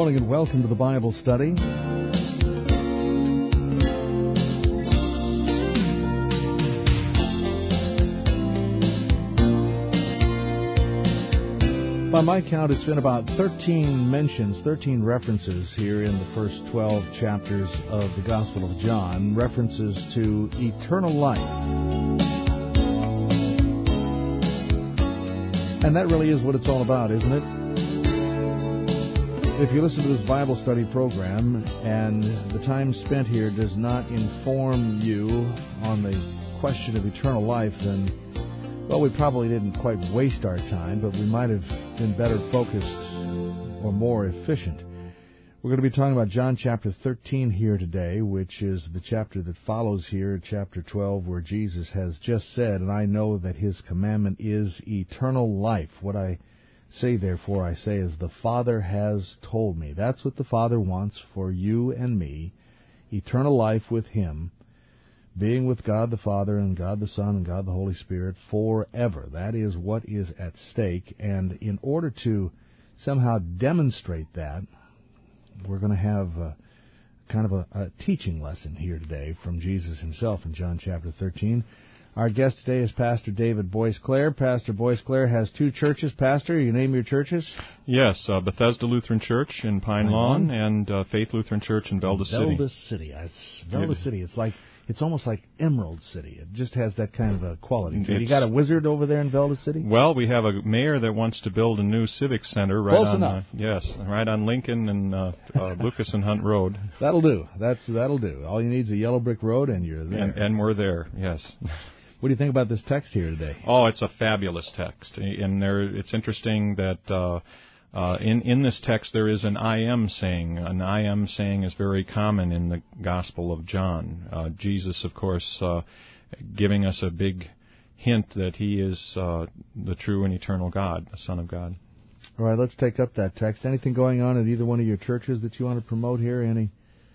morning and welcome to the Bible study. By my count, it's been about 13 references here in the first 12 chapters of the Gospel of John, references to eternal life. And that really is what it's all about, isn't it? If you listen to this Bible study program and the time spent here does not inform you on the question of eternal life, then well, we probably didn't quite waste our time, but we might have been better focused or more efficient. We're going to be talking about John chapter 13 here today, which is the chapter that follows here, chapter 12, where Jesus has just said, and I know that his commandment is eternal life. What I say, therefore, I say, is the Father has told me. That's what the Father wants for you and me, eternal life with him, being with God the Father and God the Son and God the Holy Spirit forever. That is what is at stake. And in order to somehow demonstrate that, we're going to have kind of a teaching lesson here today from Jesus himself in John chapter 13. Our guest today is Pastor David Boyce-Clair. Pastor Boyce-Clair has two churches. Pastor, you name your churches? Yes, Bethesda Lutheran Church in Pine Lawn and Faith Lutheran Church in Velda City. Velda City. Velda City. It's almost like Emerald City. It just has that kind of a quality to it. You got a wizard over there in Velda City? Well, we have a mayor that wants to build a new civic center right on Lincoln and Lucas and Hunt Road. That'll do. That'll do. All you need is a yellow brick road, and you're there. And we're there. Yes. What do you think about this text here today? Oh, it's a fabulous text, and it's interesting that. In this text, there is an I am saying. An I am saying is very common in the Gospel of John. Jesus, of course, giving us a big hint that he is the true and eternal God, the Son of God. All right, let's take up that text. Anything going on at either one of your churches that you want to promote here? Any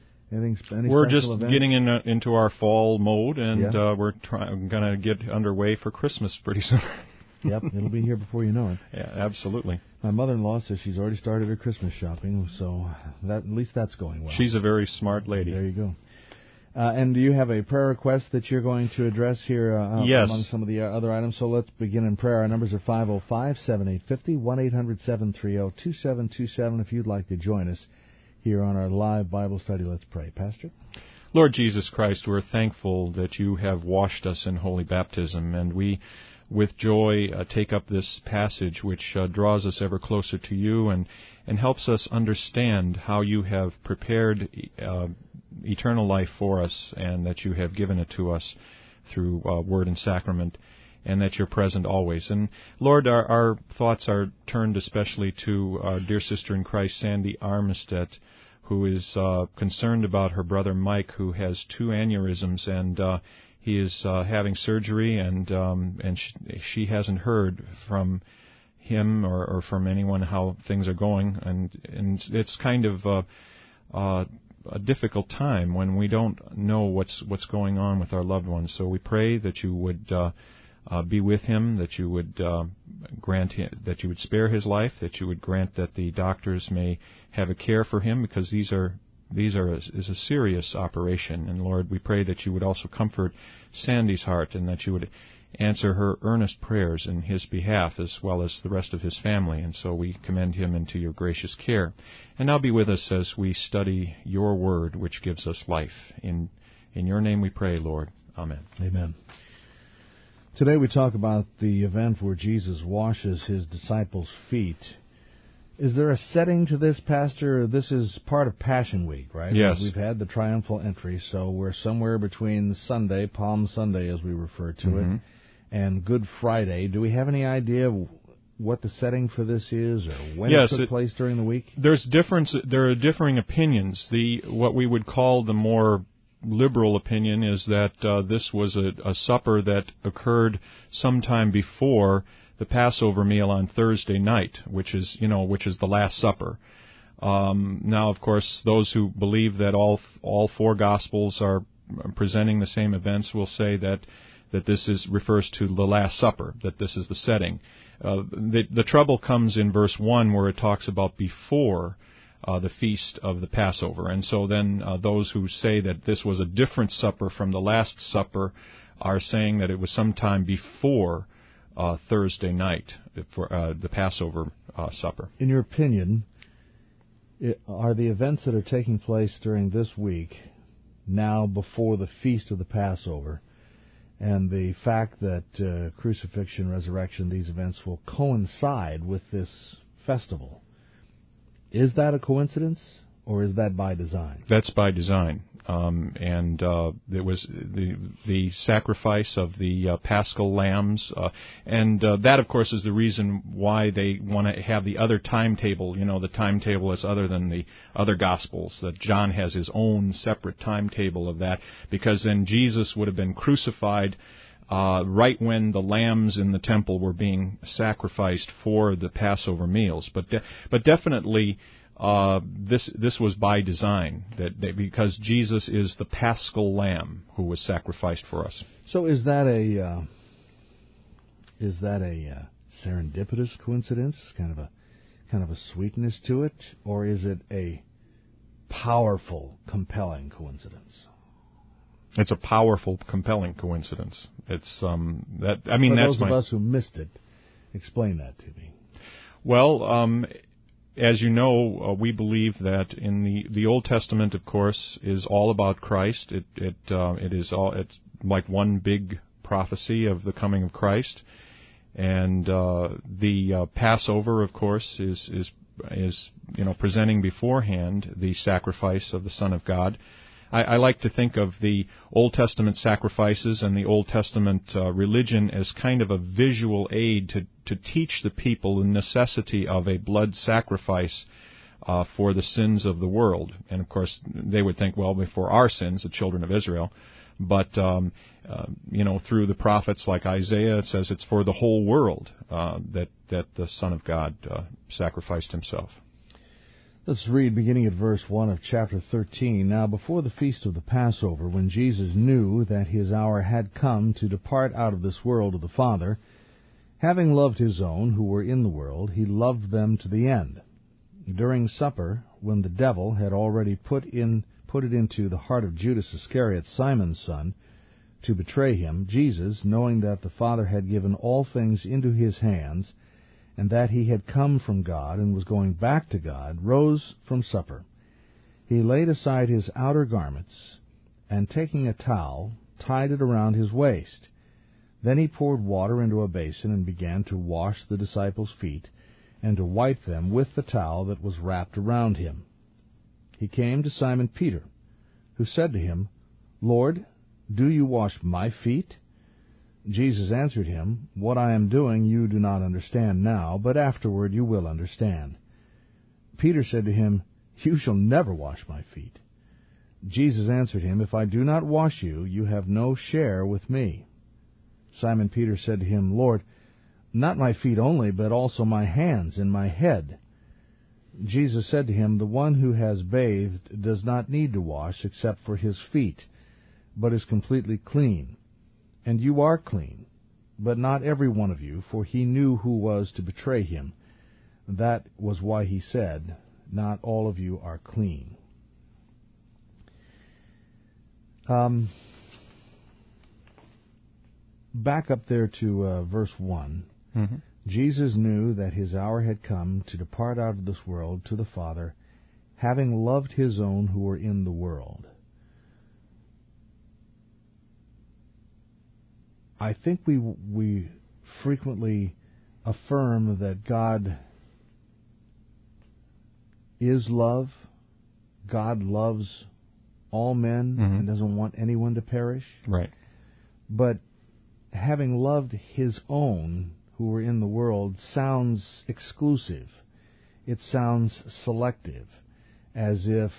we're just events? getting into our fall mode, and we're going to get underway for Christmas pretty soon. Yep, it'll be here before you know it. Yeah, absolutely. My mother-in-law says she's already started her Christmas shopping, so at least that's going well. She's a very smart lady. There you go. And do you have a prayer request that you're going to address here yes. among some of the other items? So let's begin in prayer. Our numbers are 505-7850, 1-800-730-2727 if you'd like to join us here on our live Bible study. Let's pray. Pastor? Lord Jesus Christ, we're thankful that you have washed us in holy baptism, and we with joy take up this passage which draws us ever closer to you and helps us understand how you have prepared eternal life for us, and that you have given it to us through word and sacrament, and that you're present always. And Lord, our thoughts are turned especially to our dear sister in Christ, Sandy Armistead, who is concerned about her brother Mike, who has 2 aneurysms, and he is having surgery, and she hasn't heard from him or from anyone how things are going, and it's kind of a difficult time when we don't know what's going on with our loved ones. So we pray that you would be with him, that you would grant him, that you would spare his life, that you would grant that the doctors may have a care for him, because these is a serious operation. And Lord, we pray that you would also comfort Sandy's heart, and that you would answer her earnest prayers in his behalf, as well as the rest of his family. And so we commend him into your gracious care. And now be with us as we study your word, which gives us life. In your name we pray, Lord. Amen. Amen. Today we talk about the event where Jesus washes his disciples' feet. Is there a setting to this, Pastor? This is part of Passion Week, right? Yes. We've had the triumphal entry, so we're somewhere between Sunday, Palm Sunday as we refer to it, and Good Friday. Do we have any idea what the setting for this is, or when it took place during the week? There are differing opinions. What we would call the more liberal opinion is that this was a supper that occurred sometime before the Passover meal on Thursday night, which is the Last Supper. Now, of course, those who believe that all 4 Gospels are presenting the same events will say that this refers to the Last Supper, that this is the setting. The trouble comes in verse 1, where it talks about before the feast of the Passover. And so then those who say that this was a different supper from the Last Supper are saying that it was sometime before Thursday night for the Passover supper. In your opinion, are the events that are taking place during this week now before the feast of the Passover, and the fact that crucifixion, resurrection, these events will coincide with this festival, is that a coincidence, or is that by design? That's by design. And there was the sacrifice of the Paschal lambs, and that, of course, is the reason why they want to have the other timetable. You know, the timetable is other than the other Gospels. That John has his own separate timetable of that, because then Jesus would have been crucified right when the lambs in the temple were being sacrificed for the Passover meals. But definitely. This was by design, because Jesus is the Paschal Lamb who was sacrificed for us. So is that a serendipitous coincidence, kind of a sweetness to it, or is it a powerful, compelling coincidence? It's a powerful, compelling coincidence. It's that. I mean, for that's those of us who missed it, explain that to me. Well. As you know, we believe that in the Old Testament, of course, is all about Christ. It's like one big prophecy of the coming of Christ, and the Passover, of course, is presenting beforehand the sacrifice of the Son of God. I like to think of the Old Testament sacrifices and the Old Testament religion as kind of a visual aid to teach the people the necessity of a blood sacrifice for the sins of the world. And, of course, they would think, well, for our sins, the children of Israel. But, through the prophets like Isaiah, it says it's for the whole world that the Son of God sacrificed himself. Let's read beginning at verse 1 of chapter 13. Now before the feast of the Passover, when Jesus knew that his hour had come to depart out of this world to the Father, having loved his own who were in the world, he loved them to the end. During supper, when the devil had already put it into the heart of Judas Iscariot, Simon's son, to betray him, Jesus, knowing that the Father had given all things into his hands, and that he had come from God and was going back to God, rose from supper. He laid aside his outer garments, and taking a towel, tied it around his waist. Then he poured water into a basin and began to wash the disciples' feet, and to wipe them with the towel that was wrapped around him. He came to Simon Peter, who said to him, Lord, do you wash my feet? Jesus answered him, What I am doing you do not understand now, but afterward you will understand. Peter said to him, You shall never wash my feet. Jesus answered him, If I do not wash you, you have no share with me. Simon Peter said to him, Lord, not my feet only, but also my hands and my head. Jesus said to him, The one who has bathed does not need to wash except for his feet, but is completely clean. And you are clean, but not every one of you, for he knew who was to betray him. That was why he said, Not all of you are clean. Back up there to verse 1. Mm-hmm. Jesus knew that his hour had come to depart out of this world to the Father, having loved his own who were in the world. I think we frequently affirm that God is love. God loves all men and doesn't want anyone to perish. Right. But having loved his own who were in the world sounds exclusive. It sounds selective, as if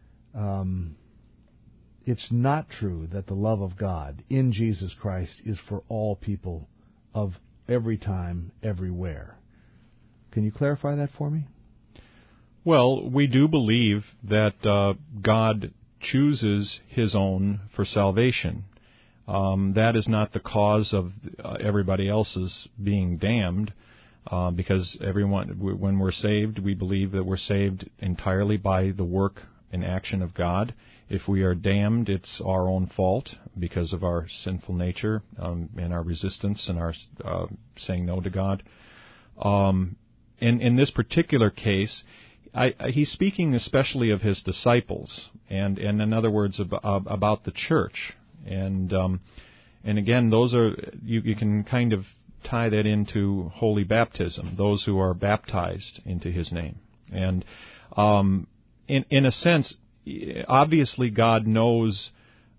it's not true that the love of God in Jesus Christ is for all people of every time, everywhere. Can you clarify that for me? Well, we do believe that God chooses his own for salvation. That is not the cause of everybody else's being damned. because when we're saved, we believe that we're saved entirely by the work and action of God. If we are damned, it's our own fault because of our sinful nature and our resistance and our saying no to God. In this particular case, he's speaking especially of his disciples, and in other words, about the church. And again, those are you can kind of tie that into holy baptism, those who are baptized into his name. And in a sense, obviously God knows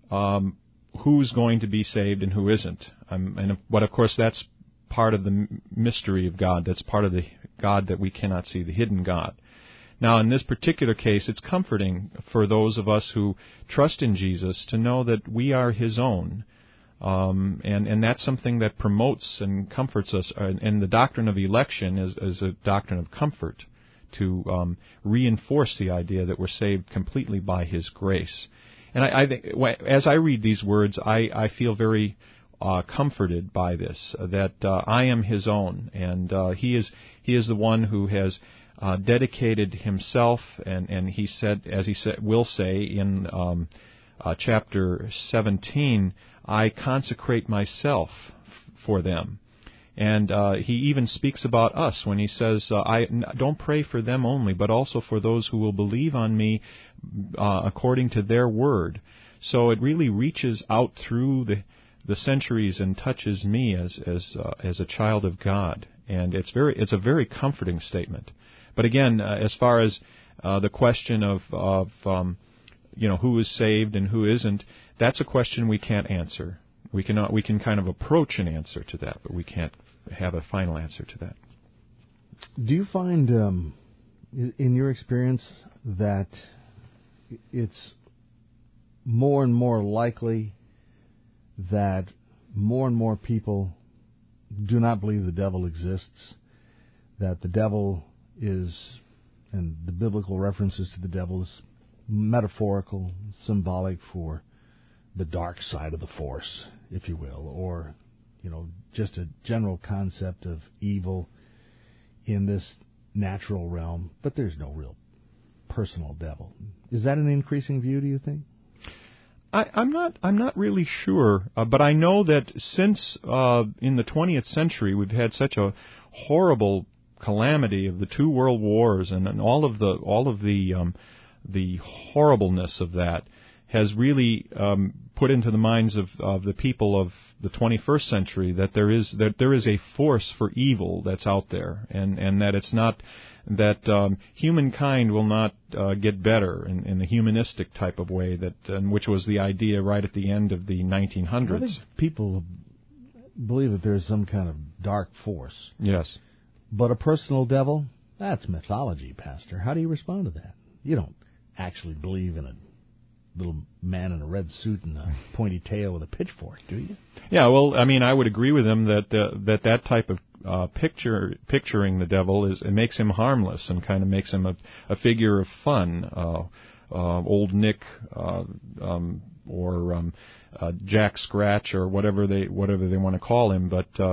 who's going to be saved and who isn't. But of course, that's part of the mystery of God. That's part of the God that we cannot see, the hidden God. Now, in this particular case, it's comforting for those of us who trust in Jesus to know that we are his own. And that's something that promotes and comforts us. And the doctrine of election is a doctrine of comfort to reinforce the idea that we're saved completely by his grace. And I think, as I read these words, I feel very comforted by this, that I am his own, and he is the one who has dedicated himself, and he said, as he will say in chapter 17, I consecrate myself for them. And he even speaks about us when he says, I don't pray for them only, but also for those who will believe on me according to their word. So it really reaches out through the centuries and touches me as a child of God. And it's a very comforting statement. But again, as far as the question of who is saved and who isn't, that's a question we can't answer. We can kind of approach an answer to that, but we can't have a final answer to that. Do you find, in your experience, that it's more and more likely that more and more people do not believe the devil exists, that the devil is, and the biblical references to the devil is metaphorical, symbolic for the dark side of the force, if you will, or just a general concept of evil in this natural realm, but there's no real personal devil. Is that an increasing view, do you think? I'm not really sure, but I know that since in the 20th century we've had such a horrible calamity of the two world wars and all of the horribleness of that has really put into the minds of the people of the 21st century that there is a force for evil that's out there, and that it's not that humankind will not get better in the humanistic type of way which was the idea right at the end of the 1900s. I think people believe that there's some kind of dark force. Yes. But a personal devil, that's mythology, Pastor. How do you respond to that? You don't actually believe in a little man in a red suit and a pointy tail with a pitchfork, do you? Yeah, well, I mean, I would agree with him that type of picturing the devil it makes him harmless and kind of makes him a figure of fun. Old Nick or Jack Scratch or whatever they want to call him, but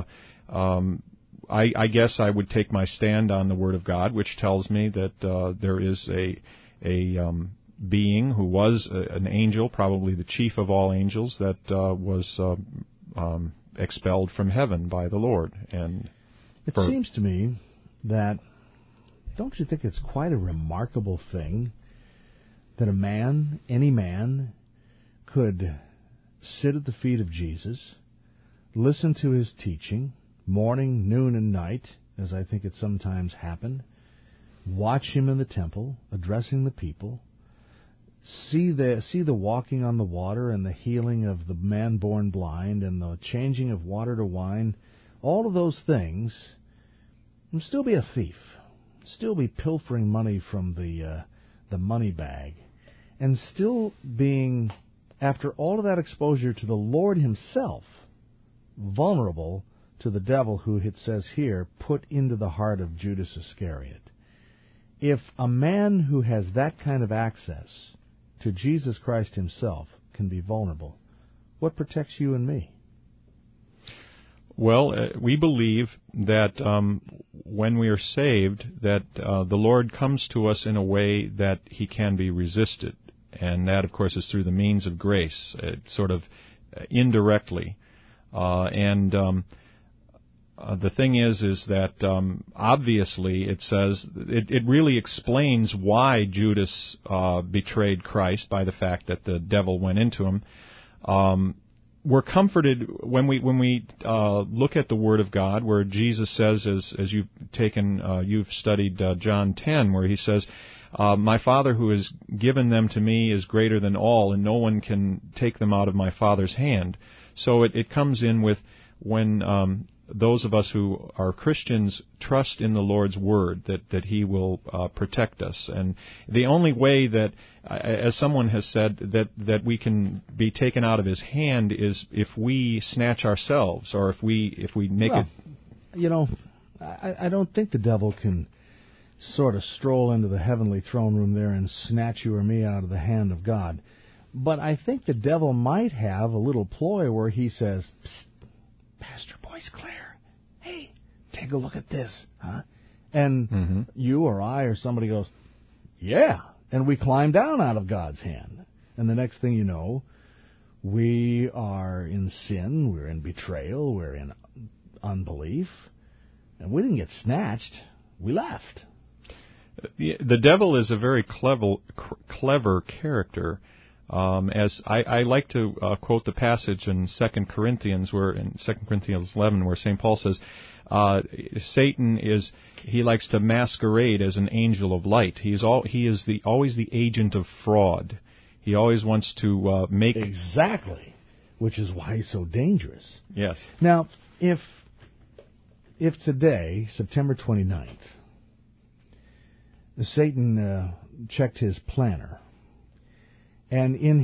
I guess I would take my stand on the Word of God, which tells me that there is a being who was an angel, probably the chief of all angels, that was expelled from heaven by the Lord. And it seems to me that, don't you think it's quite a remarkable thing that any man, could sit at the feet of Jesus, listen to his teaching, morning, noon, and night, as I think it sometimes happened, watch him in the temple, addressing the people, see the walking on the water and the healing of the man born blind and the changing of water to wine, all of those things, and still be a thief, still be pilfering money from the money bag, and still being, after all of that exposure to the Lord himself, vulnerable to the devil who, it says here, put into the heart of Judas Iscariot. If a man who has that kind of access to Jesus Christ himself can be vulnerable, what protects you and me? Well, we believe that when we are saved, that the Lord comes to us in a way that He can be resisted, and that, of course, is through the means of grace, sort of indirectly. The thing is that obviously it says it really explains why Judas betrayed Christ by the fact that the devil went into him. We're comforted when we look at the Word of God, where Jesus says, as you've studied John 10, where He says, "My Father who has given them to me is greater than all, and no one can take them out of my Father's hand." So it comes in with when those of us who are Christians trust in the Lord's Word, that He will protect us. And the only way that, as someone has said, that we can be taken out of His hand is if we snatch ourselves, or if we make it. You know, I don't think the devil can sort of stroll into the heavenly throne room there and snatch you or me out of the hand of God. But I think the devil might have a little ploy where he says, "Psst, Pastor Boyce Clare, hey, take a look at this, huh?" And you or I or somebody goes, "Yeah," and we climb down out of God's hand. And the next thing you know, we are in sin, we're in betrayal, we're in unbelief, and we didn't get snatched, we left. The devil is a very clever character. As I like to quote the passage in 2 Corinthians 11, where St. Paul says, Satan he likes to masquerade as an angel of light. He is always the agent of fraud. He always wants to make exactly, which is why he's so dangerous. Yes. Now, if today, September 29th, Satan checked his planner, and in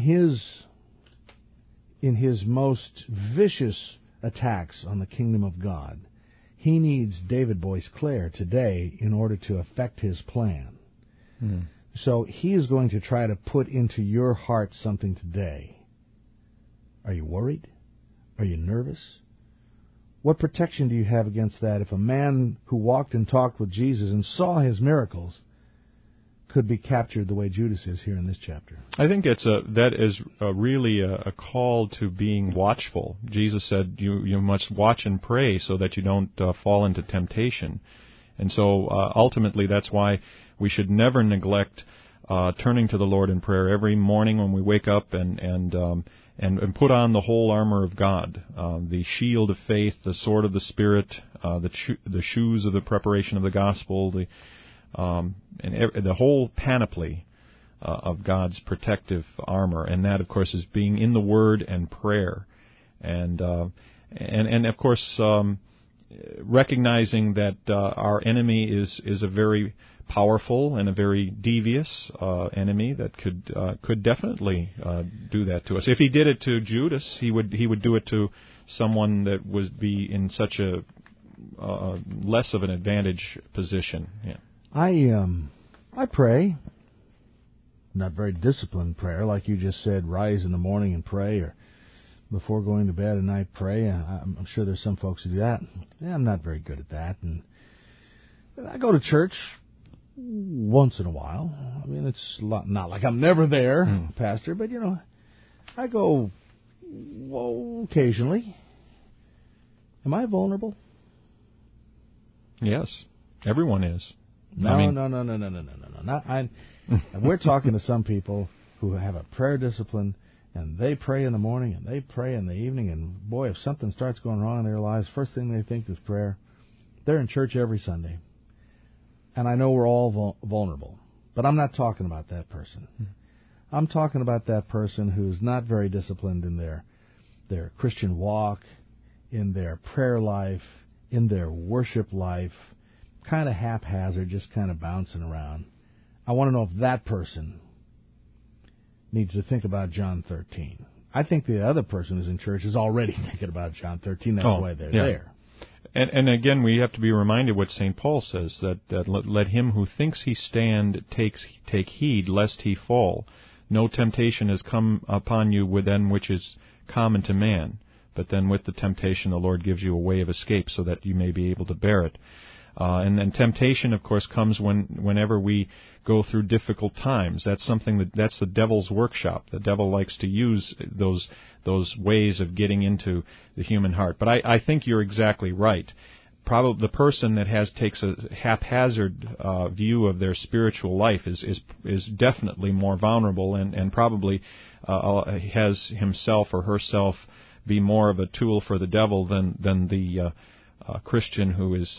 his most vicious attacks on the kingdom of God, he needs David Boyce Clare today in order to effect his plan. So he is going to try to put into your heart something today. Are you worried? Are you nervous? What protection do you have against that if a man who walked and talked with Jesus and saw His miracles could be captured the way Judas is here in this chapter? I think that is really a call to being watchful. Jesus said you must watch and pray so that you don't fall into temptation. And so ultimately that's why we should never neglect turning to the Lord in prayer every morning when we wake up and put on the whole armor of God, the shield of faith, the sword of the Spirit, the shoes of the preparation of the gospel, and the whole panoply of God's protective armor, and that, of course, is being in the Word and prayer, and of course recognizing that our enemy is a very powerful and a very devious enemy that could definitely do that to us. If he did it to Judas, he would do it to someone that would be in such a less of an advantage position. Yeah. I pray, not very disciplined prayer, like you just said, rise in the morning and pray, or before going to bed at night pray. I'm sure there's some folks who do that. Yeah, I'm not very good at that. And I go to church once in a while. I mean, it's not like I'm never there, Pastor, but, I go occasionally. Am I vulnerable? Yes, everyone is. No. We're talking to some people who have a prayer discipline, and they pray in the morning, and they pray in the evening, and boy, if something starts going wrong in their lives, first thing they think is prayer. They're in church every Sunday. And I know we're all vulnerable, but I'm not talking about that person. I'm talking about that person who's not very disciplined in their Christian walk, in their prayer life, in their worship life, kind of haphazard, just kind of bouncing around. I want to know if that person needs to think about John 13. I think the other person who's in church is already thinking about John 13. That's why they're there. And again, we have to be reminded what St. Paul says, that let him who thinks he stand take heed lest he fall. No temptation has come upon you within which is common to man. but then with the temptation, the Lord gives you a way of escape so that you may be able to bear it. And then temptation, of course, comes whenever we go through difficult times. That's that's the devil's workshop. The devil likes to use those ways of getting into the human heart. But I think you're exactly right. Probably the person that takes a haphazard view of their spiritual life is definitely more vulnerable and probably has himself or herself be more of a tool for the devil than the Christian who is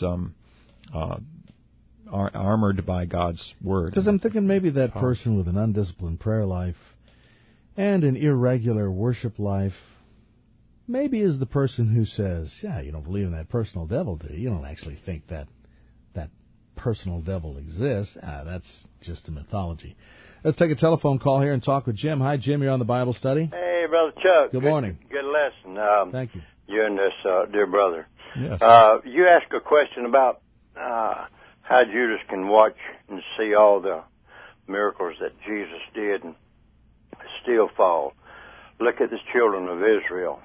armored by God's word. Because I'm thinking maybe that person with an undisciplined prayer life and an irregular worship life maybe is the person who says, yeah, you don't believe in that personal devil, do you? You don't actually think that personal devil exists. That's just a mythology. Let's take a telephone call here and talk with Jim. Hi, Jim. You're on the Bible study. Hey, Brother Chuck. Good morning. Good lesson. Thank you. You and this dear brother. Yes. You asked a question about how Judas can watch and see all the miracles that Jesus did and still fall. Look at the children of Israel.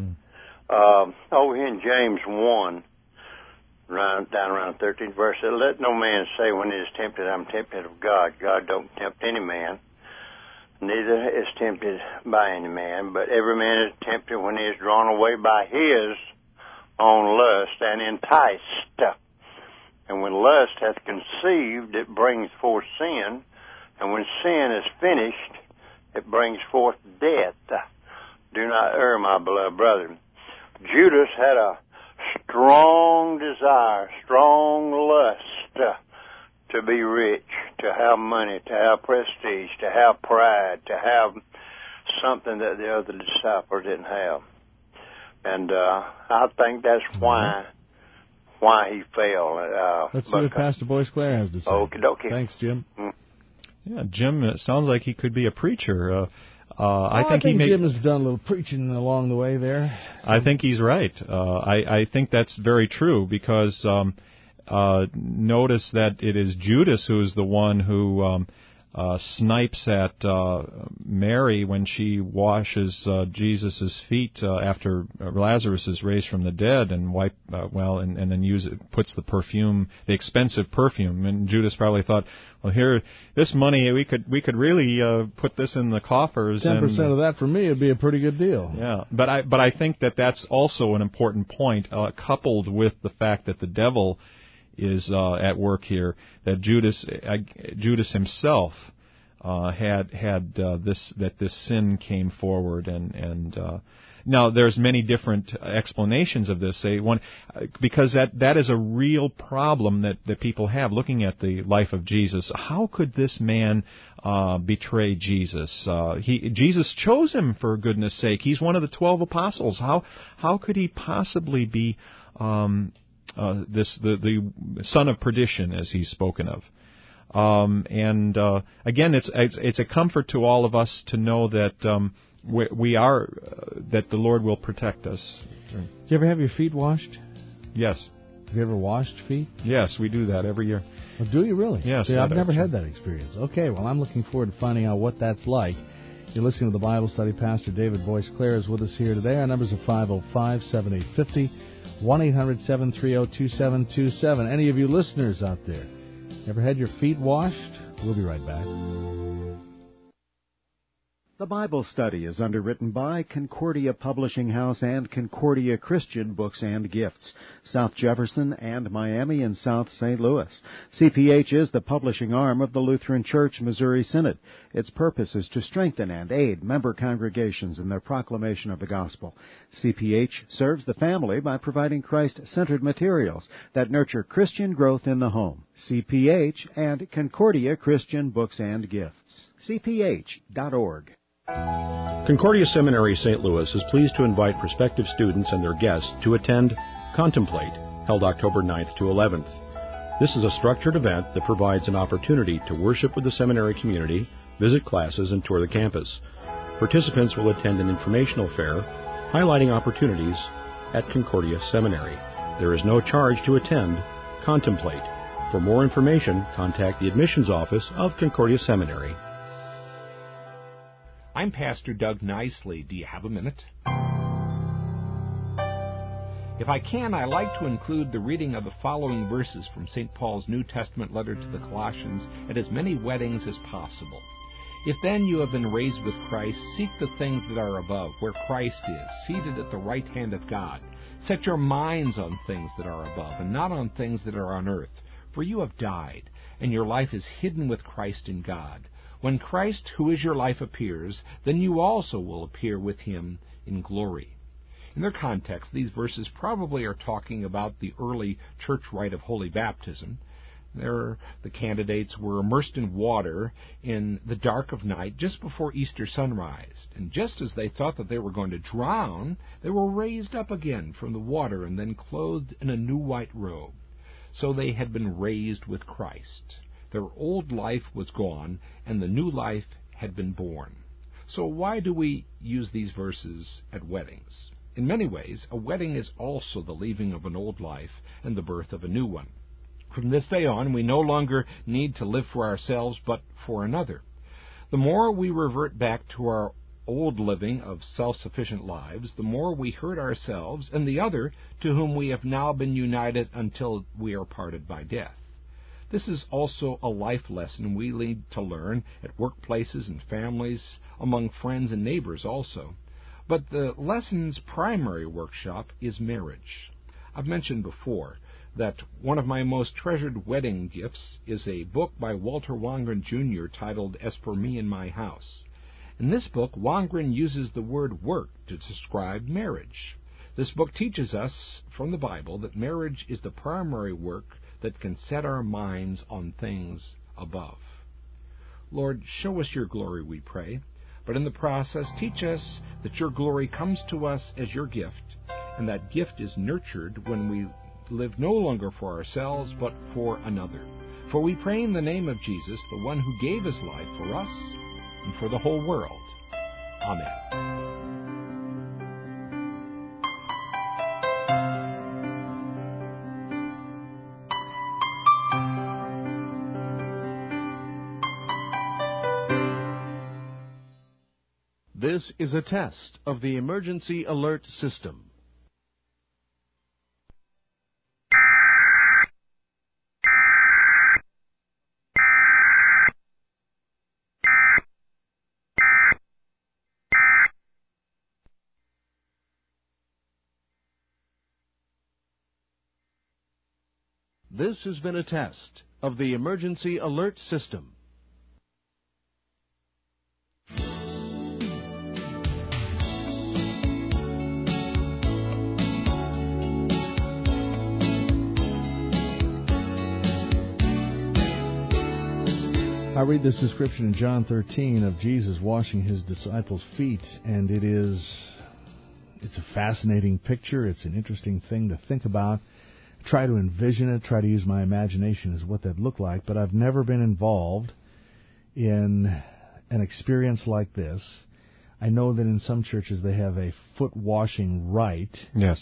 Over here in James 1, down around 13th verse, it says, let no man say when he is tempted, I'm tempted of God. God don't tempt any man, neither is tempted by any man, but every man is tempted when he is drawn away by his own lust and enticed. And when lust hath conceived, it brings forth sin, and when sin is finished, it brings forth death. Do not err, my beloved brethren. Judas had a strong desire, strong lust to be rich, to have money, to have prestige, to have pride, to have something that the other disciples didn't have. And I think that's why he fell. Let's see what Pastor Boyce Clare has to say. Okie dokie. Thanks, Jim. Yeah, Jim, it sounds like he could be a preacher. I think Jim has done a little preaching along the way there. So. I think he's right. I think that's very true because notice that it is Judas who is the one who snipes at Mary when she washes Jesus' feet after Lazarus is raised from the dead, and and then puts the expensive perfume. And Judas probably thought, well, here, this money we could really put this in the coffers. 10% of that for me would be a pretty good deal. Yeah, but I think that's also an important point, coupled with the fact that the devil is at work here, that Judas himself had this sin came forward, and now there's many different explanations of this. Because that is a real problem that people have looking at the life of Jesus. How could this man betray Jesus? Jesus chose him for goodness sake. He's one of the 12 apostles. How could he possibly be the son of perdition, as he's spoken of? Again, it's a comfort to all of us to know that that the Lord will protect us. Do you ever have your feet washed? Yes. Have you ever washed feet? Yes, we do that every year. Oh, do you really? Yes. See, I've never had that experience. Okay, well, I'm looking forward to finding out what that's like. You're listening to the Bible Study. Pastor David Boyce Clare is with us here today. Our numbers are 505-7850, 1-800-730-2727. Any of you listeners out there, ever had your feet washed? We'll be right back. The Bible Study is underwritten by Concordia Publishing House and Concordia Christian Books and Gifts, South Jefferson and Miami and South St. Louis. CPH is the publishing arm of the Lutheran Church Missouri Synod. Its purpose is to strengthen and aid member congregations in their proclamation of the gospel. CPH serves the family by providing Christ-centered materials that nurture Christian growth in the home. CPH and Concordia Christian Books and Gifts. CPH.org. Concordia Seminary St. Louis is pleased to invite prospective students and their guests to attend Contemplate, held October 9th to 11th. This is a structured event that provides an opportunity to worship with the seminary community, visit classes, and tour the campus. Participants will attend an informational fair highlighting opportunities at Concordia Seminary. There is no charge to attend Contemplate. For more information, contact the admissions office of Concordia Seminary. I'm Pastor Doug Nicely. Do you have a minute? If I can, I like to include the reading of the following verses from St. Paul's New Testament letter to the Colossians at as many weddings as possible. If then you have been raised with Christ, seek the things that are above, where Christ is, seated at the right hand of God. Set your minds on things that are above, and not on things that are on earth. For you have died, and your life is hidden with Christ in God. When Christ, who is your life, appears, then you also will appear with him in glory. In their context, these verses probably are talking about the early church rite of holy baptism. There, the candidates were immersed in water in the dark of night just before Easter sunrise. And just as they thought that they were going to drown, they were raised up again from the water and then clothed in a new white robe. So they had been raised with Christ. Their old life was gone, and the new life had been born. So why do we use these verses at weddings? In many ways, a wedding is also the leaving of an old life and the birth of a new one. From this day on, we no longer need to live for ourselves, but for another. The more we revert back to our old living of self-sufficient lives, the more we hurt ourselves and the other to whom we have now been united until we are parted by death. This is also a life lesson we need to learn at workplaces and families, among friends and neighbors also. But the lesson's primary workshop is marriage. I've mentioned before that one of my most treasured wedding gifts is a book by Walter Wangerin Jr. titled As for Me and My House. In this book, Wangerin uses the word work to describe marriage. This book teaches us from the Bible that marriage is the primary work that can set our minds on things above. Lord, show us your glory, we pray, but in the process teach us that your glory comes to us as your gift, and that gift is nurtured when we live no longer for ourselves, but for another. For we pray in the name of Jesus, the one who gave his life for us and for the whole world. Amen. This is a test of the emergency alert system. This has been a test of the emergency alert system. I read this description in John 13 of Jesus washing his disciples' feet, and it's a fascinating picture. It's an interesting thing to think about. Try to envision it, try to use my imagination as what that looked like, but I've never been involved in an experience like this. I know that in some churches they have a foot washing rite. Yes.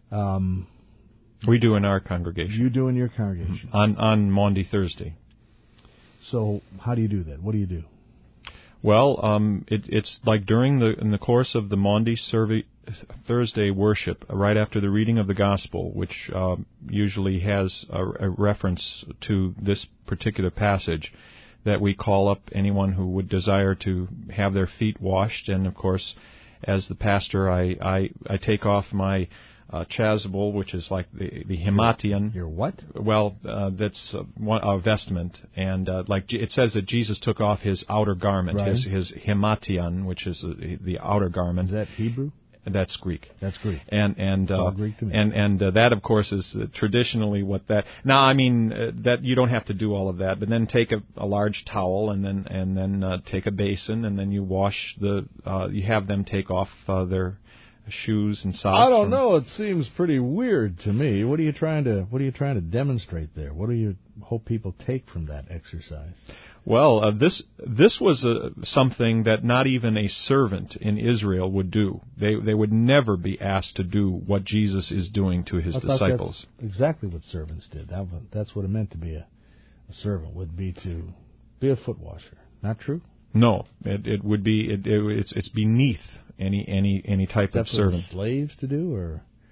We do in our congregation. You do in your congregation. On Maundy Thursday. So how do you do that? What do you do? Well, it's like in the course of the Maundy Thursday worship, right after the reading of the Gospel, which usually has a reference to this particular passage, that we call up anyone who would desire to have their feet washed. And, of course, as the pastor, I take off my chasuble, which is like the himation. Your what? Well, that's a vestment, and like it says that Jesus took off his outer garment, right. his himation, which is the outer garment. Is that Hebrew? That's Greek. That's Greek. And it's all Greek to me. And that, of course, is traditionally what that. Now, I mean that you don't have to do all of that, but then take a large towel and then take a basin, and then you wash you have them take off their shoes and socks. I don't know. It seems pretty weird to me. What are you trying to demonstrate there? What do you hope people take from that exercise? Well, this was something that not even a servant in Israel would do. They would never be asked to do what Jesus is doing to his disciples. That's exactly what servants did. That's what it meant to be a servant, would be to be a foot washer. Not true? No, it would be. It's beneath any type of servant. That's what slaves to do, or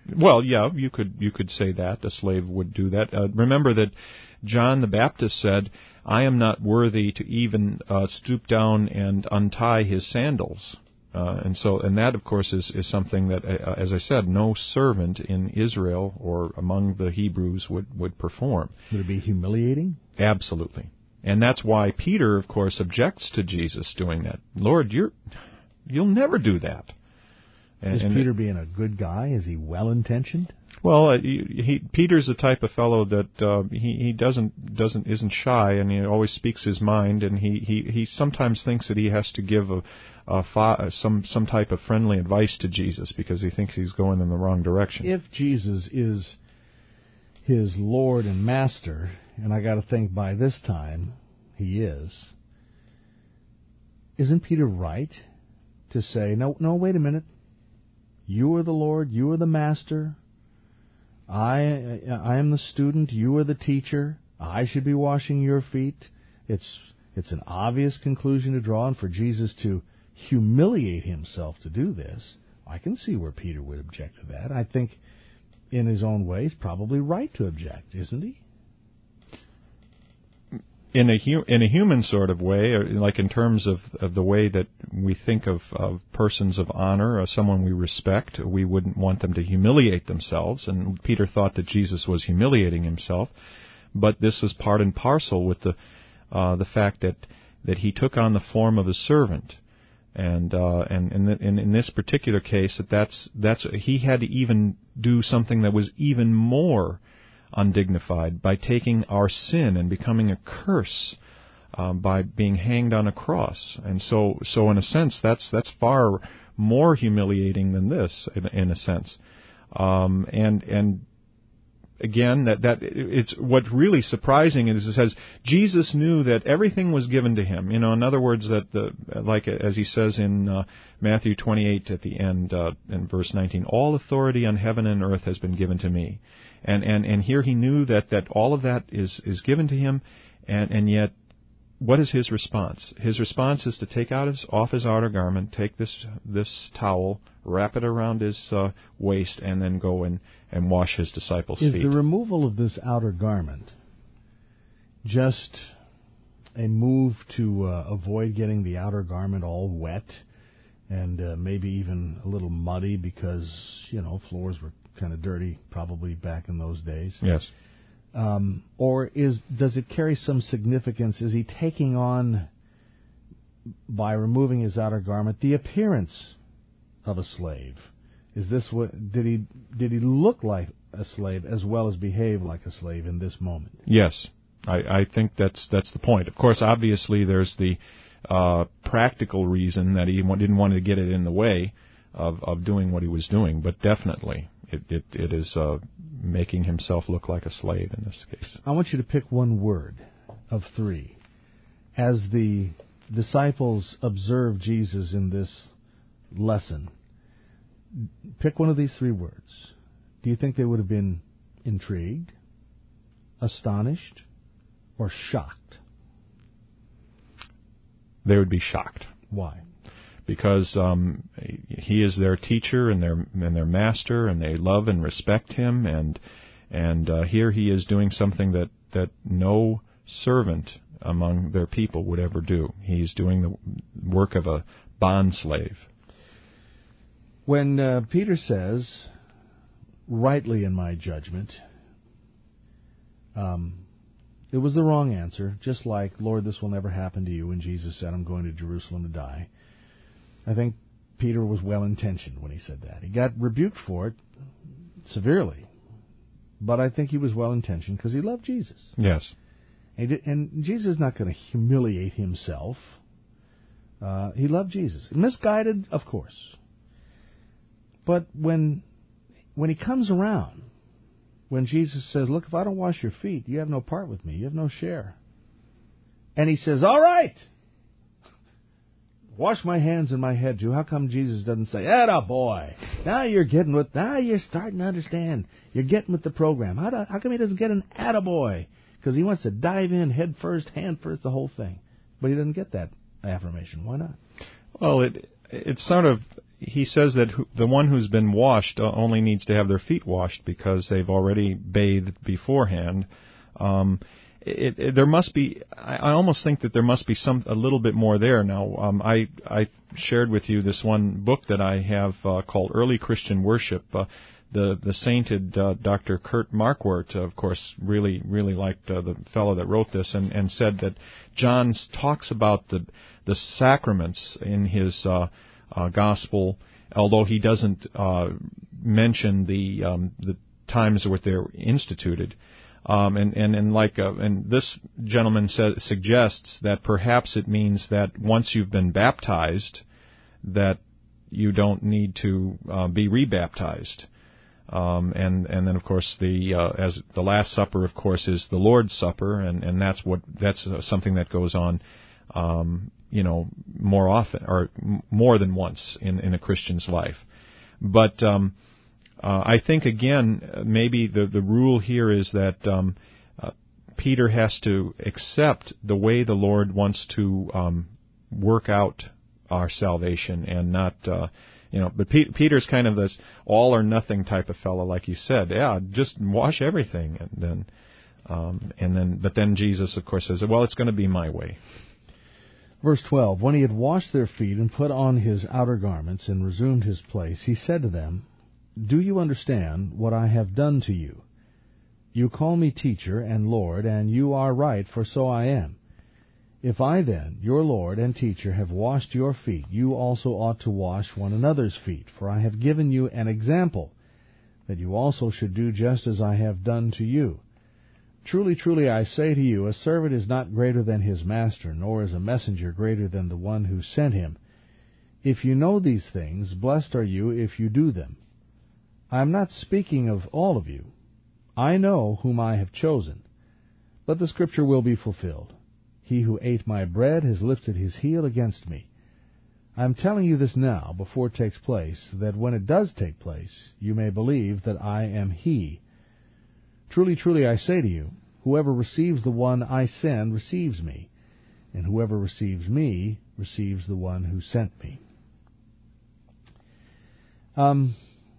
Well, yeah, you could say that. A slave would do that. Remember that John the Baptist said, "I am not worthy to even stoop down and untie his sandals." And that, of course, is something that, as I said, no servant in Israel or among the Hebrews would perform. Would it be humiliating? Absolutely. And that's why Peter, of course, objects to Jesus doing that. Lord, you'll never do that. Is Peter being a good guy? Is he well-intentioned? Well, Peter's the type of fellow that he isn't shy, and he always speaks his mind, and he sometimes thinks that he has to give some type of friendly advice to Jesus because he thinks he's going in the wrong direction. If Jesus is his Lord and Master, and I got to think by this time he is, isn't Peter right to say, no, wait a minute, you are the Lord, you are the Master, I am the student, you are the teacher, I should be washing your feet? It's an obvious conclusion to draw, and for Jesus to humiliate himself to do this, I can see where Peter would object to that. I think in his own way he's probably right to object, isn't he? In a human sort of way, or like in terms of the way that we think of persons of honor, or someone we respect, we wouldn't want them to humiliate themselves, and Peter thought that Jesus was humiliating himself, but this was part and parcel with the fact that he took on the form of a servant, and in this particular case, that's he had to even do something that was even more undignified by taking our sin and becoming a curse by being hanged on a cross. And so in a sense, that's far more humiliating than this, in a sense. And again, that it's what's really surprising is it says Jesus knew that everything was given to him. You know, in other words, that like as he says in Matthew 28 at the end in verse 19, all authority on heaven and earth has been given to me. And here he knew that all of that is given to him, and yet, what is his response? His response is to take off his outer garment, take this towel, wrap it around his waist, and then go and wash his disciples' feet. Is the removal of this outer garment just a move to avoid getting the outer garment all wet and maybe even a little muddy because, floors were kind of dirty probably back in those days? Yes. Or does it carry some significance? Is he taking on, by removing his outer garment, the appearance of a slave? Is this what did he look like a slave as well as behave like a slave in this moment? Yes, I think that's the point. Of course, obviously, there's the practical reason that he didn't want to get it in the way of doing what he was doing, but definitely it is making himself look like a slave in this case. I want you to pick one word of three. As the disciples observe Jesus in this lesson, pick one of these three words. Do you think they would have been intrigued, astonished, or shocked? They would be shocked. Why? Because he is their teacher and their master, and they love and respect him, and here he is doing something that no servant among their people would ever do. He's doing the work of a bond slave. When Peter says, rightly in my judgment, it was the wrong answer, just like, Lord, this will never happen to you, when Jesus said, I'm going to Jerusalem to die. I think Peter was well-intentioned when he said that. He got rebuked for it severely, but I think he was well-intentioned because he loved Jesus. Yes. And Jesus is not going to humiliate himself. He loved Jesus. Misguided, of course. But when he comes around, when Jesus says, look, if I don't wash your feet, you have no part with me. You have no share. And he says, all right, wash my hands and my head too. How come Jesus doesn't say, atta boy, now you're starting to understand. You're getting with the program. How come he doesn't get an atta boy? Because he wants to dive in head first, hand first, the whole thing. But he doesn't get that affirmation. Why not? Well, it's sort of, he says that the one who's been washed only needs to have their feet washed because they've already bathed beforehand. There must be. I almost think that there must be a little bit more there. Now, I shared with you this one book that I have called Early Christian Worship. The sainted Dr. Kurt Marquardt, of course, really liked the fellow that wrote this, and said that John talks about the sacraments in his gospel, although he doesn't mention the times where they're instituted. And this gentleman suggests that perhaps it means that once you've been baptized, that you don't need to be rebaptized. And then of course as the Last Supper, of course, is the Lord's Supper, and that's something that goes on, more often or more than once in a Christian's life. But I think again maybe the rule here is that Peter has to accept the way the Lord wants to work out our salvation, and not. But Peter's kind of this all or nothing type of fellow, like you said. Yeah, just wash everything, but then Jesus, of course, says, "Well, it's going to be my way." Verse 12: When he had washed their feet and put on his outer garments and resumed his place, he said to them, "Do you understand what I have done to you? You call me teacher and Lord, and you are right, for so I am. If I then, your Lord and teacher, have washed your feet, you also ought to wash one another's feet. For I have given you an example, that you also should do just as I have done to you. Truly, truly, I say to you, a servant is not greater than his master, nor is a messenger greater than the one who sent him. If you know these things, blessed are you if you do them. I am not speaking of all of you. I know whom I have chosen. But the scripture will be fulfilled. He who ate my bread has lifted his heel against me. I am telling you this now, before it takes place, that when it does take place, you may believe that I am he. Truly, truly, I say to you, whoever receives the one I send receives me, and whoever receives me receives the one who sent me." I'm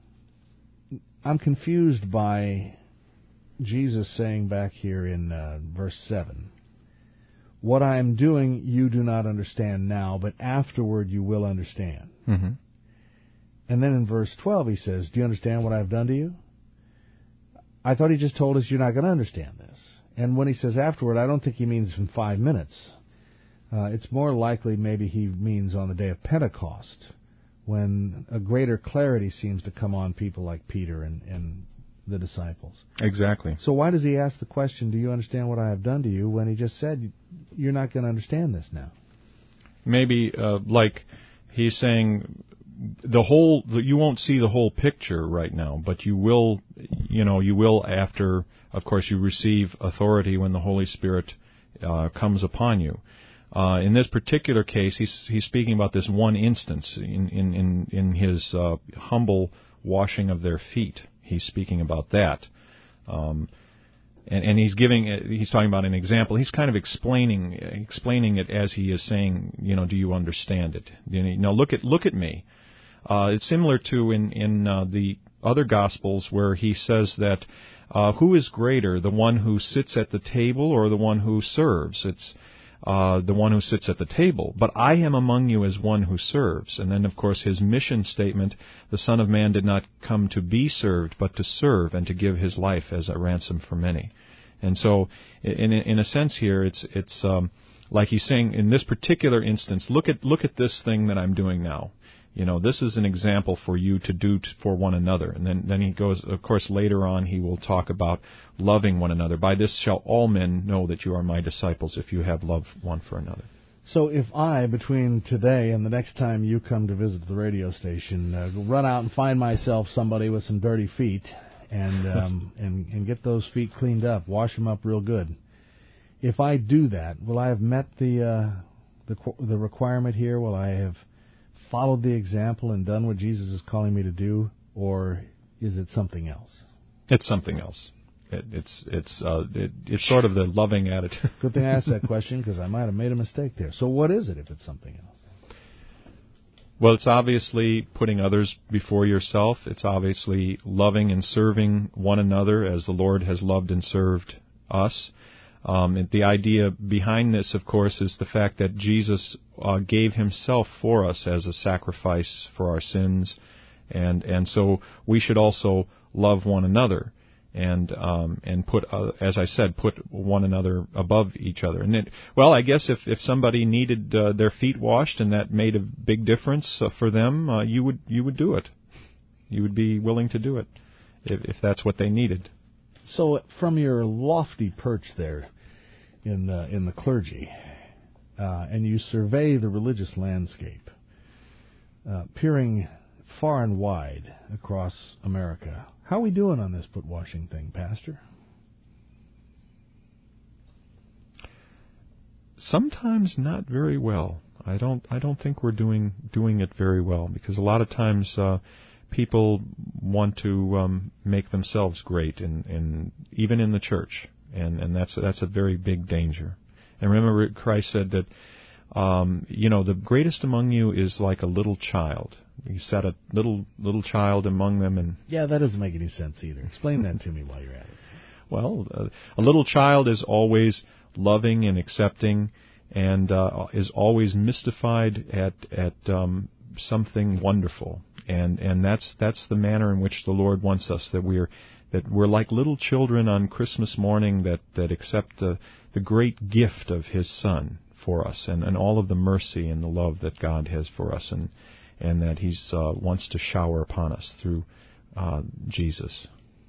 confused by Jesus saying back here in verse 7, "What I am doing you do not understand now, but afterward you will understand." Mm-hmm. And then in verse 12 he says, "Do you understand what I have done to you?" I thought he just told us you're not going to understand this. And when he says afterward, I don't think he means in 5 minutes. It's more likely maybe he means on the day of Pentecost, when a greater clarity seems to come on people like Peter and the disciples. Exactly. So why does he ask the question, "Do you understand what I have done to you," when he just said, you're not going to understand this now? Maybe like he's saying you won't see the whole picture right now, but you will after, of course, you receive authority when the Holy Spirit comes upon you. In this particular case, he's speaking about this one instance in his humble washing of their feet. He's speaking about that, and he's talking about an example. He's kind of explaining it as he is saying, do you understand it? Look at me. It's similar to in the other Gospels where he says that who is greater, the one who sits at the table or the one who serves? It's the one who sits at the table. But I am among you as one who serves. And then, of course, his mission statement, the Son of Man did not come to be served, but to serve and to give his life as a ransom for many. And so, in a sense here, it's like he's saying, in this particular instance, look at this thing that I'm doing now. This is an example for you to do for one another. And then he goes, of course, later on he will talk about loving one another. By this shall all men know that you are my disciples, if you have love one for another. So if I, between today and the next time you come to visit the radio station, run out and find myself somebody with some dirty feet and get those feet cleaned up, wash them up real good, if I do that, will I have met the requirement here? Will I have followed the example and done what Jesus is calling me to do, or is it something else? It's something else. It's sort of the loving attitude. Good thing I asked that question, because I might have made a mistake there. So what is it if it's something else? Well, it's obviously putting others before yourself. It's obviously loving and serving one another as the Lord has loved and served us. And the idea behind this, of course, is the fact that Jesus gave himself for us as a sacrifice for our sins, and so we should also love one another and put, as I said, put one another above each other. And I guess if somebody needed their feet washed and that made a big difference for them, you would do it. You would be willing to do it if that's what they needed. So, from your lofty perch there in the clergy, and you survey the religious landscape, peering far and wide across America, how are we doing on this foot washing thing, Pastor? Sometimes not very well. I don't think we're doing it very well, because a lot of times people want to make themselves great, in even in the church, and that's a very big danger. And remember, Christ said that the greatest among you is like a little child. He set a little child among them, and yeah, that doesn't make any sense either. Explain that to me while you're at it. Well, a little child is always loving and accepting, and is always mystified at something wonderful. And that's the manner in which the Lord wants us, that we're like little children on Christmas morning that accept the great gift of His Son for us, and all of the mercy and the love that God has for us, and that He wants to shower upon us through Jesus.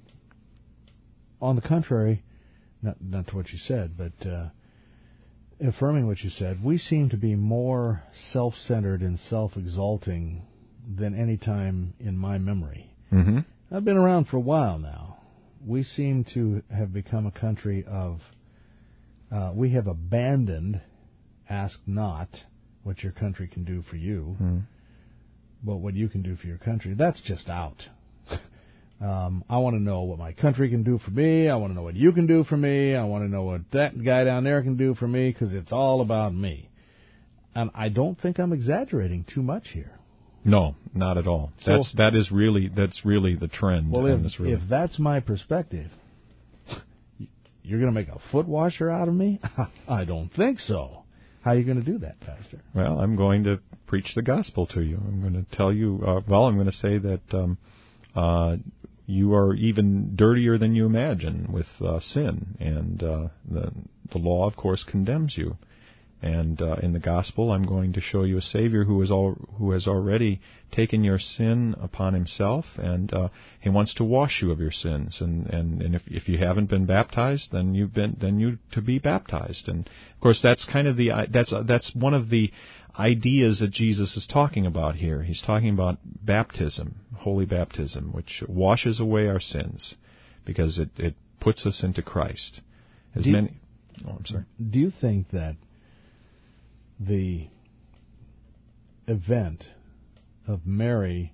On the contrary, not to what you said, but affirming what you said, we seem to be more self-centered and self-exalting than any time in my memory. Mm-hmm. I've been around for a while now. We seem to have become a country of, we have abandoned, ask not what your country can do for you, but what you can do for your country. That's just out. I want to know what my country can do for me. I want to know what you can do for me. I want to know what that guy down there can do for me, because it's all about me. And I don't think I'm exaggerating too much here. No, not at all. So, that's really the trend. Well, if that's my perspective, you're going to make a foot washer out of me? I don't think so. How are you going to do that, Pastor? Well, I'm going to preach the gospel to you. I'm going to tell you, I'm going to say that you are even dirtier than you imagine with sin, and the law, of course, condemns you. And in the gospel, I'm going to show you a Savior who has already taken your sin upon Himself, and He wants to wash you of your sins. And if you haven't been baptized, then you to be baptized. And of course, that's kind of that's one of the ideas that Jesus is talking about here. He's talking about baptism, holy baptism, which washes away our sins, because it puts us into Christ. I'm sorry. Do you think that the event of Mary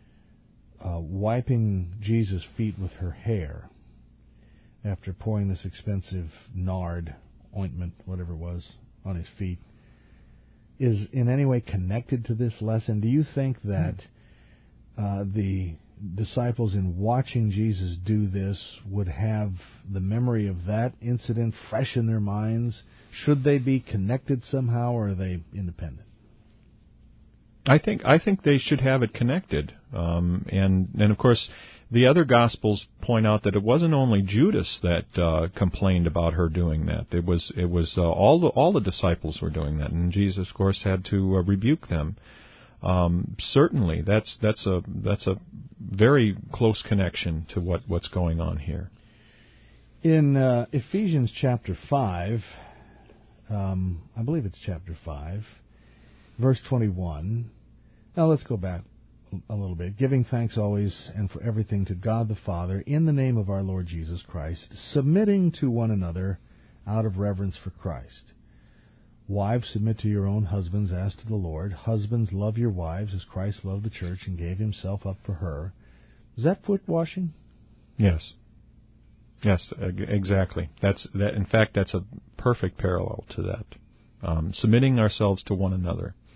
wiping Jesus' feet with her hair after pouring this expensive nard ointment, whatever it was, on His feet, is in any way connected to this lesson? Do you think that the disciples, in watching Jesus do this, would have the memory of that incident fresh in their minds? Should they be connected somehow, or are they independent? I think they should have it connected, and of course the other Gospels point out that it wasn't only Judas that complained about her doing that. It was all the disciples were doing that, and Jesus, of course, had to rebuke them. Certainly, that's a very close connection to what's going on here. In Ephesians chapter 5, I believe it's chapter 5, verse 21. Now let's go back a little bit. Giving thanks always and for everything to God the Father in the name of our Lord Jesus Christ, submitting to one another out of reverence for Christ. Wives, submit to your own husbands as to the Lord. Husbands, love your wives as Christ loved the church and gave Himself up for her. Is that foot washing? Yes. Yes, exactly. In fact, that's a perfect parallel to that. Submitting ourselves to one another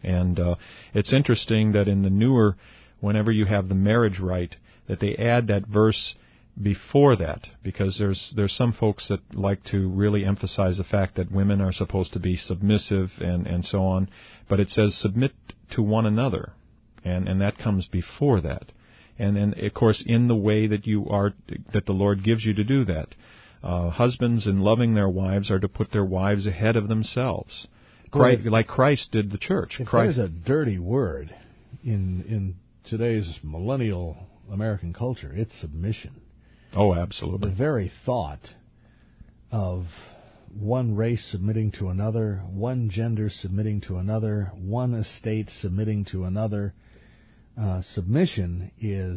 And it's interesting that in the newer, whenever you have the marriage rite, that they add that verse before that, because there's some folks that like to really emphasize the fact that women are supposed to be submissive and so on, but it says submit to one another, and that comes before that. And then, of course, in the way that that the Lord gives you to do that. Husbands, in loving their wives, are to put their wives ahead of themselves, like Christ did the church. If there's a dirty word in today's millennial American culture, it's submission. Oh, absolutely. The very thought of one race submitting to another, one gender submitting to another, one estate submitting to another, submission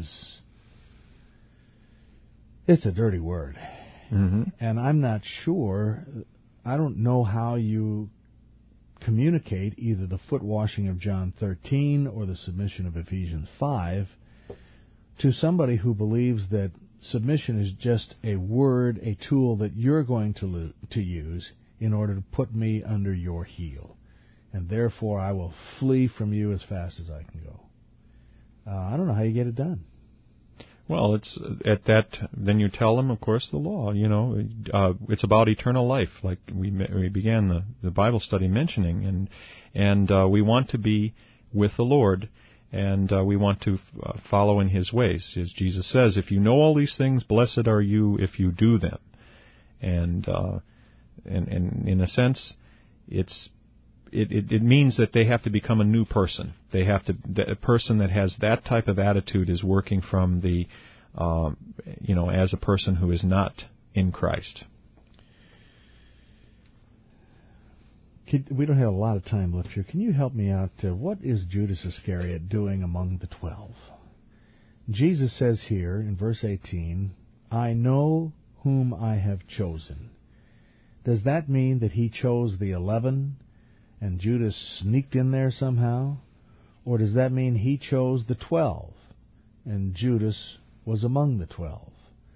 it's a dirty word. Mm-hmm. And I'm not sure, I don't know how you communicate either the foot washing of John 13 or the submission of Ephesians 5 to somebody who believes that submission is just a word, a tool that you're going to use in order to put me under your heel. And therefore I will flee from you as fast as I can go. I don't know how you get it done. Well, it's at that. Then you tell them, of course, the law. It's about eternal life, like we began the Bible study mentioning, and we want to be with the Lord, and we want to follow in His ways, as Jesus says. If you know all these things, blessed are you if you do them. And in a sense, It means that they have to become a new person. A person that has that type of attitude is working from as a person who is not in Christ. We don't have a lot of time left here. Can you help me out? What is Judas Iscariot doing among the 12? Jesus says here in verse 18, I know whom I have chosen. Does that mean that he chose the 11 and Judas sneaked in there somehow? Or does that mean he chose the 12 and Judas was among the 12?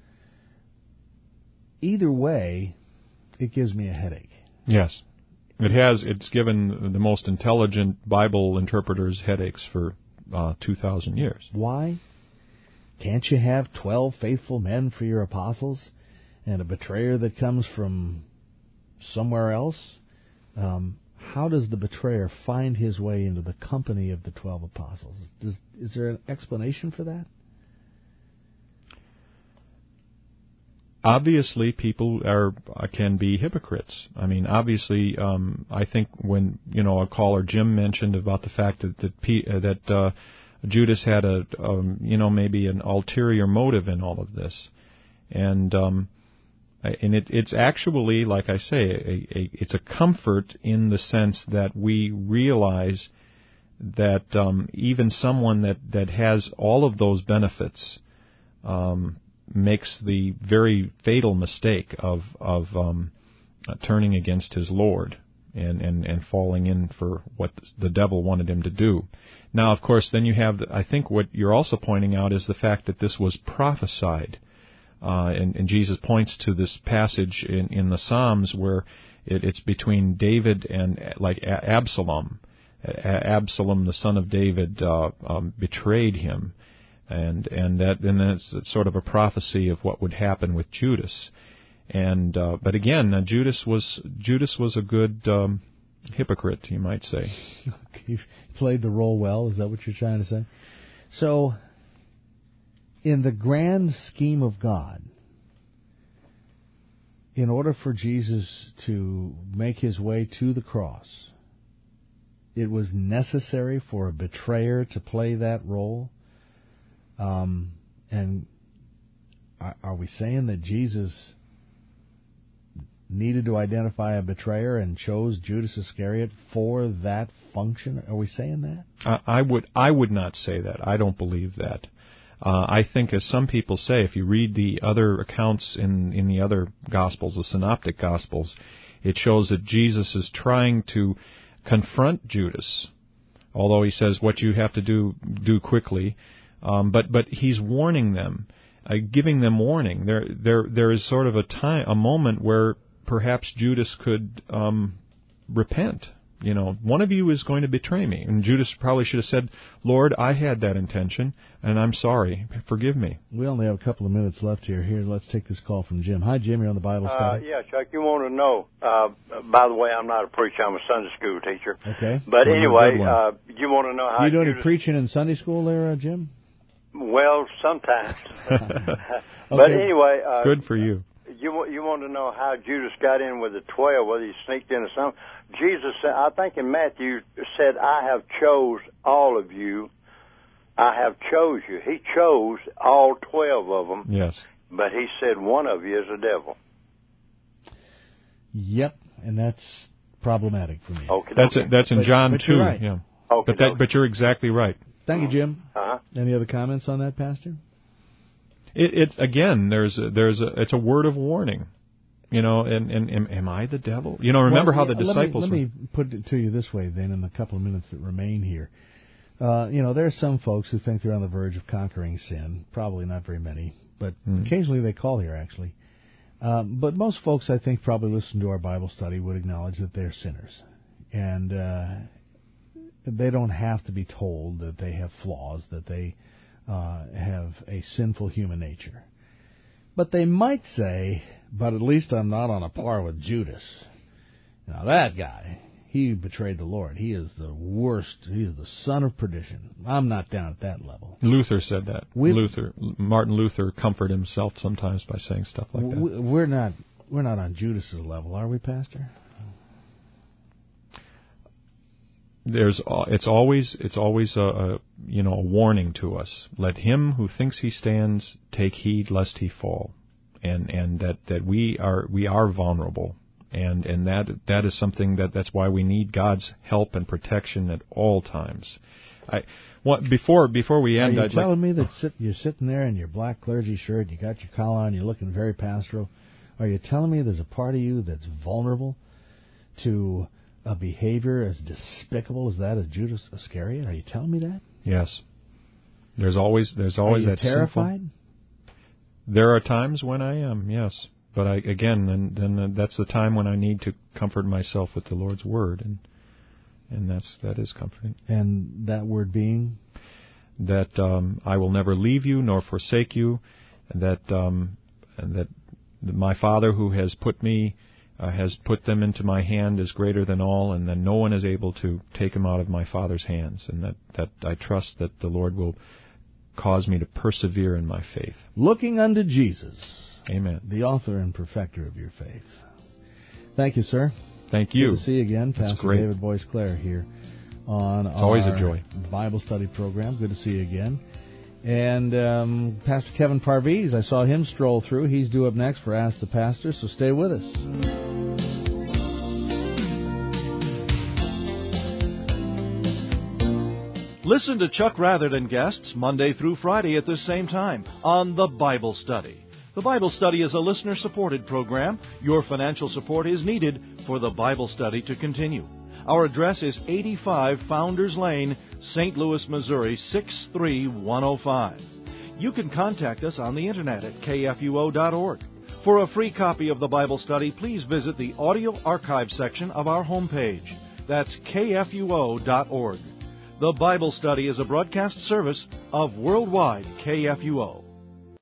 Either way, it gives me a headache. Yes. It's given the most intelligent Bible interpreters headaches for 2,000 years. Why? Can't you have 12 faithful men for your apostles and a betrayer that comes from somewhere else? How does the betrayer find his way into the company of the 12 apostles? Is there an explanation for that? Obviously, people can be hypocrites. I mean, obviously, I think when a caller Jim mentioned about the fact that Judas had maybe an ulterior motive in all of this, and it's actually, like I say, it's a comfort in the sense that we realize that even someone that has all of those benefits makes the very fatal mistake of turning against his Lord and falling in for what the devil wanted him to do. Now, of course, then you have, I think what you're also pointing out is the fact that this was prophesied. And Jesus points to this passage in the Psalms where it's between David and Absalom. Absalom, the son of David, betrayed him, and that's sort of a prophecy of what would happen with Judas. But again, Judas was a good hypocrite, you might say. He played the role well. Is that what you're trying to say? So, in the grand scheme of God, in order for Jesus to make his way to the cross, it was necessary for a betrayer to play that role. And are we saying that Jesus needed to identify a betrayer and chose Judas Iscariot for that function? Are we saying that? I would not say that. I don't believe that. I think, as some people say, if you read the other accounts in the other Gospels, the Synoptic Gospels, it shows that Jesus is trying to confront Judas, although he says what you have to do quickly. But he's warning them, giving them warning. There is sort of a moment where perhaps Judas could repent One of you is going to betray me. And Judas probably should have said, Lord, I had that intention, and I'm sorry. Forgive me. We only have a couple of minutes left here. Let's take this call from Jim. Hi, Jim. You're on the Bible study. Yeah, Chuck, you want to know. By the way, I'm not a preacher. I'm a Sunday school teacher. Okay. But anyway, you want to know how... You do any preaching in Sunday school there, Jim? Well, sometimes. But anyway... good for you. You want to know how Judas got in with the 12, whether he sneaked in or something. Jesus said, I think in Matthew, said, I have chose all of you. I have chose you. He chose all 12 of them. Yes. But he said one of you is a devil. Yep, and that's problematic for me. Okay. That's in John 2. You're right. Yeah. Okay. But you're exactly right. Thank you, Jim. Uh-huh. Any other comments on that, Pastor? It's again, it's a word of warning. And am I the devil? Remember how the disciples... Let me put it to you this way, then, in the couple of minutes that remain here. There are some folks who think they're on the verge of conquering sin. Probably not very many, but occasionally they call here, actually. But most folks, I think, probably listen to our Bible study would acknowledge that they're sinners. And they don't have to be told that they have flaws, that they have a sinful human nature. But they might say, but at least I'm not on a par with Judas. Now that guy, he betrayed the Lord. He is the worst. He is the son of perdition. I'm not down at that level. Luther said that. Martin Luther comforted himself sometimes by saying stuff like that. We're not on Judas's level, are we, Pastor? It's always a warning to us. Let him who thinks he stands take heed lest he fall, and that we are vulnerable, and that is something that's why we need God's help and protection at all times. Before we end, are you telling me that you're sitting there in your black clergy shirt, you got your collar on, you're looking very pastoral? Are you telling me there's a part of you that's vulnerable to a behavior as despicable as that of Judas Iscariot? Are you telling me that? Yes. There's always Are you that terrified? There are times when I am, yes. But then that's the time when I need to comfort myself with the Lord's word, and that is comforting. And that word being that I will never leave you nor forsake you, and that my Father who has put them into my hand is greater than all, and that no one is able to take them out of my Father's hands, and that I trust that the Lord will cause me to persevere in my faith. Looking unto Jesus. Amen. The author and perfecter of your faith. Thank you, sir. Thank you. Good to see you again. That's Pastor great. David Boyce Clare here on it's always a joy. Bible study program. Good to see you again. And Pastor Kevin Parviz, I saw him stroll through. He's due up next for Ask the Pastor, so stay with us. Listen to Chuck Rather and guests Monday through Friday at this same time on The Bible Study. The Bible Study is a listener-supported program. Your financial support is needed for The Bible Study to continue. Our address is 85 Founders Lane, St. Louis, Missouri, 63105. You can contact us on the Internet at kfuo.org. For a free copy of the Bible Study, please visit the audio archive section of our homepage. That's kfuo.org. The Bible Study is a broadcast service of Worldwide KFUO.